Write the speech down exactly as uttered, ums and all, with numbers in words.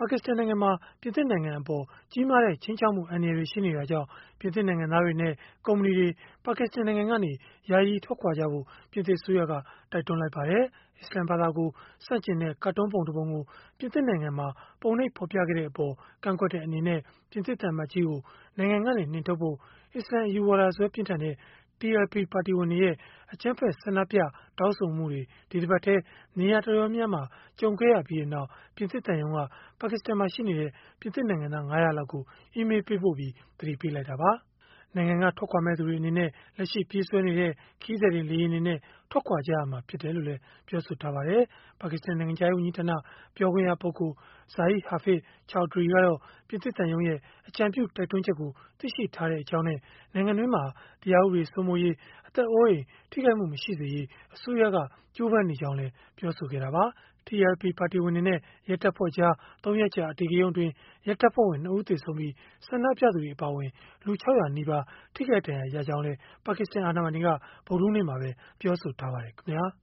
ပါကစ္စတန်နိုင်ငံမှာ ပြင်သစ်နိုင်ငံအပေါ် ကြီးမားတဲ့ ခြိမ်းခြောက်မှု အန္တရာယ်တွေ ရှိနေတာကြောင့် ပြင်သစ်နိုင်ငံသားတွေနဲ့ ကုမ္ပဏီတွေ ပါကစ္စတန်နိုင်ငံကနေ ယာယီထွက်ခွာကြဖို့ ပြင်သစ်အစိုးရက တိုက်တွန်းလိုက်ပါတယ်။ အစ္စလာမ်ဘာသာကို ဆန့်ကျင်တဲ့ ကာတွန်းပုံတပုံကို ပြင်သစ်နိုင်ငံမှာ ပုံနှိပ်ဖော်ပြခဲ့တဲ့အပေါ် ကန့်ကွက်တဲ့ အနေနဲ့ ပြင်သစ်သံအမတ်ကြီးကို နိုင်ငံကနေ နှင်ထုတ်ဖို့ အစ္စလာမ်အယူဝါဒစွဲ ပြင်းထန်တဲ့ T L P ပါတီဝင်တွေရဲ့ အကြမ်းဖက် ဆန္ဒပြတောင်းဆိုမှုတွေ ဒီတပတ်ထဲ နေရာတော်တော်များများမှာ ကြုံခဲ့ရပြီးနောက် ပြင်သစ်သံရုံးက ပါကစ္စတန်မှာရှိနေတဲ့ ပြင်သစ်နိုင်ငံသား ၅၀၀ လောက်ကို အီးမေးလ်ပေးပို့ပြီး သတိပေးလိုက်တာပါ။ နိုင်ငံက ထွက်ခွာမယ့်သူတွေ အနေနဲ့ လက်ရှိပြေးဆွဲနေတဲ့ ခရီးသည်တင် လေယာဉ်တွေနဲ့ ထွက်ခွာကြရမှာ ဖြစ်တယ်လို့လည်း ပြောပါတယ်။ ပါကစ္စတန် နိုင်ငံခြားရေး ဝန်ကြီးဌာန ပြောခွင့်ရပုဂ္ဂိုလ် Zahid Hafeez Chaudhry ကတော့ ပြင်သစ်သံရုံးရဲ့ အကြံပြုတိုက်တွန်းချက်ကို သိရှိထားကြောင်းနဲ့ နိုင်ငံတွင်းမှာ တရားဥပဒေ စိုးမိုးရေး၊ အသက်အိုးအိမ် ထိခိုက်မှု မရှိစေရေး အစိုးရက ကြိုးပမ်းနေကြောင်းလည်း ပြောဆိုခဲ့တာပါ။ T L P ပါတီဝင်တွေနဲ့ ရဲတပ်ဖွဲ့ကြား ၃ ရက်ကြာ အဓိကရုဏ်းအတွင်း ရဲတပ်ဖွဲ့ဝင် ၂ ဦး သေဆုံးပြီး၊ ဆန္ဒပြသူတွေ အပါအဝင် လူ ၆၀၀ နီးပါး ထိခိုက်ဒဏ်ရာရခဲ့ကြောင်းလည်း ပါကစ္စတန် အာဏာပိုင်တွေက ဗုဒ္ဓဟူးနေ့မှာပဲ ပြောဆိုထားပါတယ် ခင်ဗျာ။